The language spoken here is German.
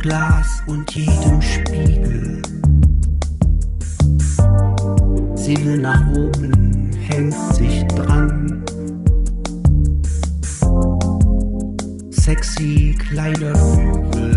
Glas und jedem Spiegel. Sie will nach oben, hängt sich dran. Sexy Kleiderflügel.